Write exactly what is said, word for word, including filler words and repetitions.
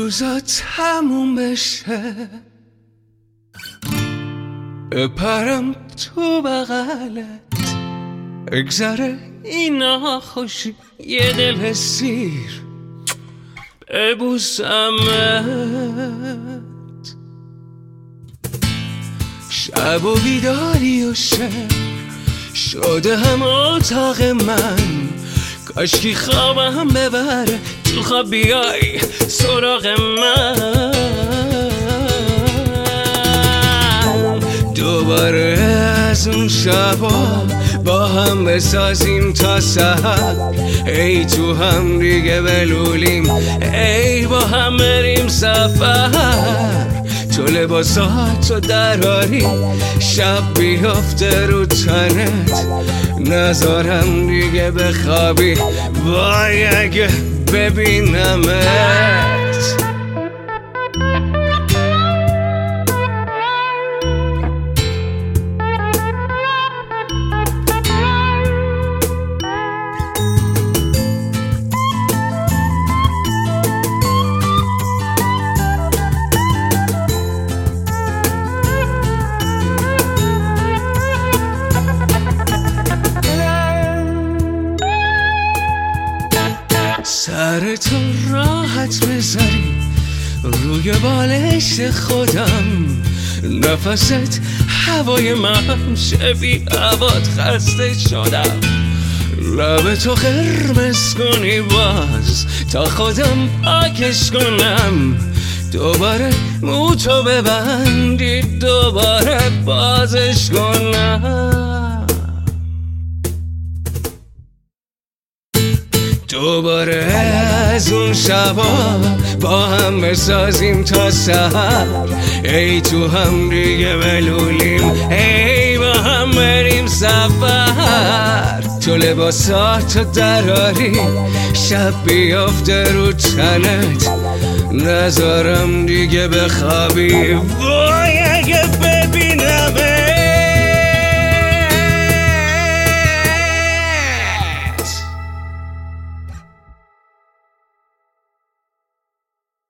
روزا تموم بشه بپرم تو بغلت اگذره اینا خوشی یه دل سیر ببوسمت شب و بیداری و شب شده هم اتاق من کاشکی خوابم ببره تو خواب بیای سراغ من دوباره از اون شبا با هم بسازیم تا سحر ای تو هم دیگه بلولیم ای با هم بریم سفر تو لباساتو دراری شب بیافته رو تنت نذارم دیگه بخوابی وای اگه ببینمت سر تو راحت بذاری روی بالش خودم نفست هوای من شبی هوات خسته شدم لب تو قرمز کنی باز تا خودم پاکش کنم دوباره مو تو ببندی دوباره بازش کنم دوباره از اون شبا با هم بسازیم تا سحر ای تو هم دیگه بلولیم ای با هم بریم سفر تو لباساتو دراری شب بیافته رو تنت نذارم دیگه بخوابی وای اگه